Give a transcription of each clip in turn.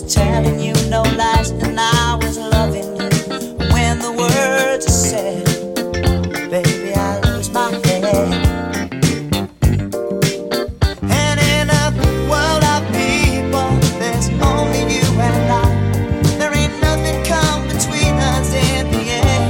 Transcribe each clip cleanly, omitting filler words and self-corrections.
telling you no lies, and I was loving you. When the words are said, baby, I lose my head. And in a world of people, there's only you and I. There ain't nothing come between us in the end.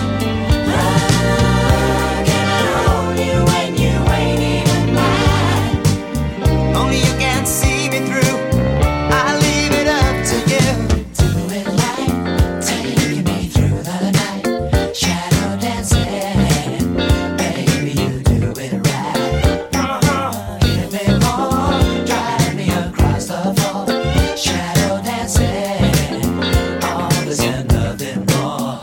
Can I hold you when you ain't even mine? Only you can see me through. I leave it up to you. Do it right, taking me through the night. Shadow dancing, baby, you do it right. Give me more, drive me across the floor. Shadow dancing, all this and nothing more.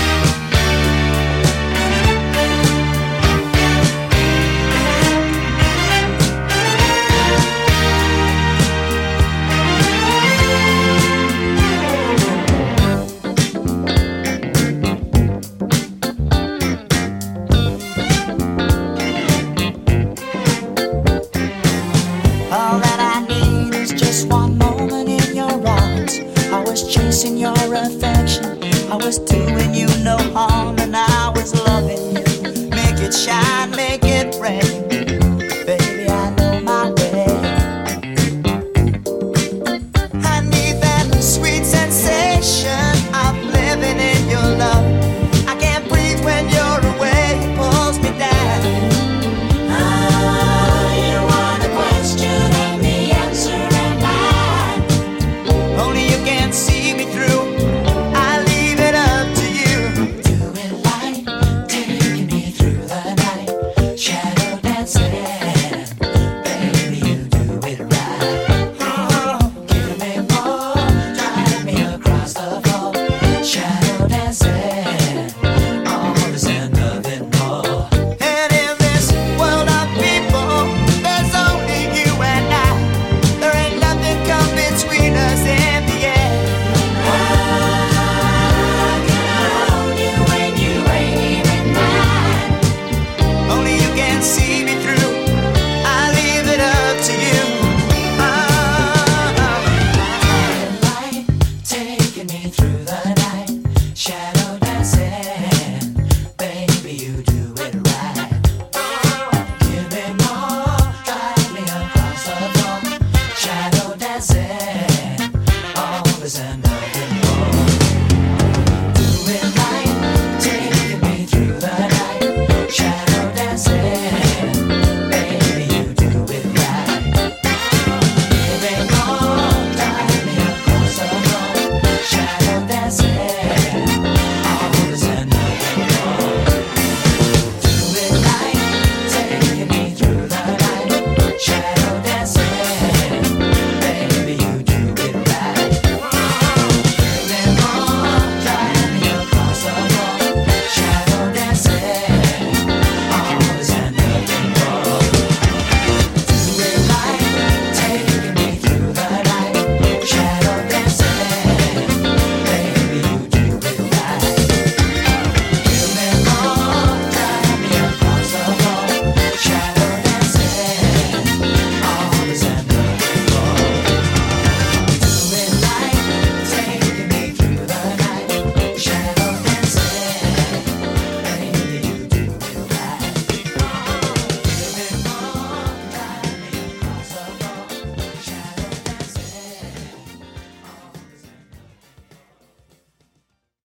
All that I need is just one moment in your arms. I was chasing your affection, I was doing you no harm, and I was loving you. Make it shine, make it rain, baby, I know my way. I need that sweet sensation of living in your love. I can't breathe when you're away, it pulls me down. You want a question and the answer am I. Only you can see me through. I leave it up to you. Do it right, taking me through the night. Shadow dancing, baby, you do it right. Give me more, drive me across the floor. Shadow dancing, all this and nothing more. And in this world of people, there's only you and I. There ain't nothing come between us in the end. Can I hold you when you ain't even mine? Only you can see me through. I leave it up to you. Light taking me through the night. Shadow dancing, baby, you do it right. Give me more, drive me across the floor. Shadow dancing, all this and